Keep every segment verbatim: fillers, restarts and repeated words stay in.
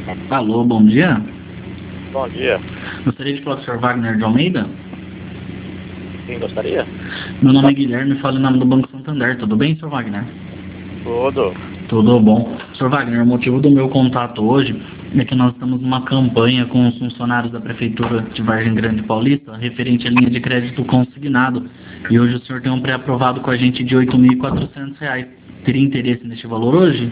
Alô, bom dia. Bom dia. Gostaria de falar com o senhor Wagner de Almeida? Quem gostaria? Meu nome é Guilherme, falo em nome do Banco Santander. Tudo bem, senhor Wagner? Tudo. Tudo bom. senhor Wagner, o motivo do meu contato hoje é que nós estamos numa campanha com os funcionários da Prefeitura de Vargem Grande Paulista referente à linha de crédito consignado. E hoje o senhor tem um pré-aprovado com a gente de oito mil e quatrocentos reais. Teria interesse neste valor hoje?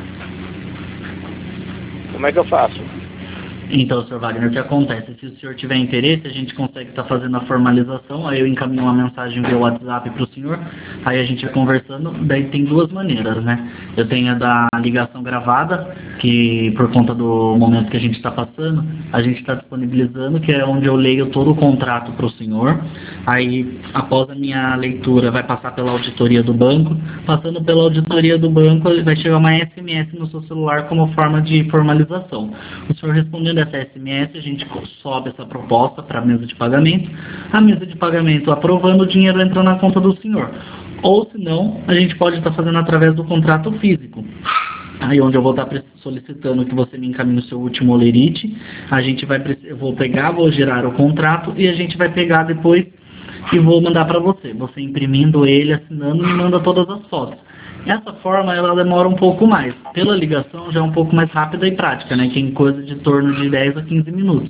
Como é que eu faço? Então, senhor Wagner, o que acontece? Se o senhor tiver interesse, a gente consegue estar fazendo a formalização, aí eu encaminho uma mensagem via WhatsApp para o senhor, aí a gente vai conversando, daí tem duas maneiras, né? Eu tenho a da ligação gravada, que por conta do momento que a gente está passando, a gente está disponibilizando, que é onde eu leio todo o contrato para o senhor, aí após a minha leitura vai passar pela auditoria do banco, passando pela auditoria do banco vai chegar uma S M S no seu celular como forma de formalização. O senhor respondendo essa S M S, a gente sobe essa proposta para a mesa de pagamento, a mesa de pagamento aprovando, o dinheiro entra na conta do senhor. Ou se não, a gente pode estar fazendo através do contrato físico. Aí onde eu vou estar solicitando que você me encaminhe o seu último olerite, a gente vai, eu vou pegar, vou gerar o contrato e a gente vai pegar depois e vou mandar para você. Você imprimindo ele, assinando, me manda todas as fotos. Essa forma ela demora um pouco mais. Pela ligação já é um pouco mais rápida e prática, né? Que em coisa de torno de dez a quinze minutos.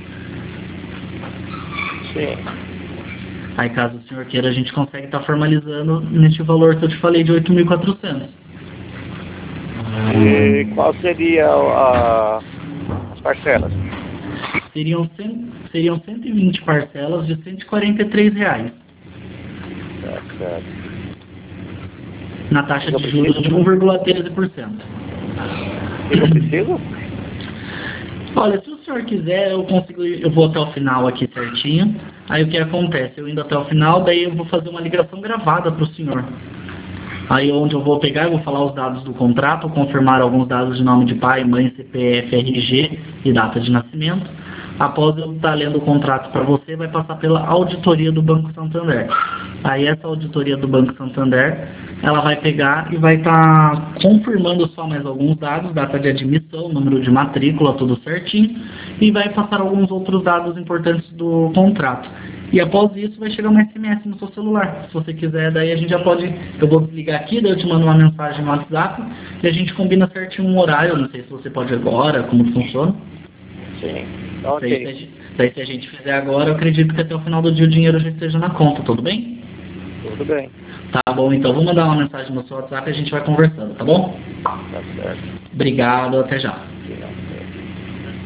Sim. Aí caso o senhor queira, a gente consegue estar formalizando neste valor que eu te falei de oito mil e quatrocentos. E qual seria a, as parcelas? Seriam, cem, seriam cento e vinte parcelas de cento e quarenta e três reais. Tá certo. Na taxa de juros de um vírgula treze por cento. O que eu preciso? Olha, se o senhor quiser, eu consigo, eu vou até o final aqui certinho. Aí o que acontece? Eu indo até o final, daí eu vou fazer uma ligação gravada para o senhor. Aí onde eu vou pegar, eu vou falar os dados do contrato, confirmar alguns dados de nome de pai, mãe, C P F, R G e data de nascimento. Após eu estar lendo o contrato para você, vai passar pela auditoria do Banco Santander. Aí essa auditoria do Banco Santander, ela vai pegar e vai estar confirmando só mais alguns dados, data de admissão, número de matrícula, tudo certinho, e vai passar alguns outros dados importantes do contrato. E após isso vai chegar uma S M S no seu celular. Se você quiser, daí a gente já pode, eu vou desligar aqui, daí eu te mando uma mensagem no WhatsApp e a gente combina certinho um horário, eu não sei se você pode agora, como funciona. Sim. Daí, Ok. se a gente, daí se a gente fizer agora, eu acredito que até o final do dia o dinheiro já esteja na conta, tudo bem? Tudo bem. Tá bom, então vou mandar uma mensagem no seu WhatsApp e a gente vai conversando, tá bom? Tá certo. Obrigado, até já.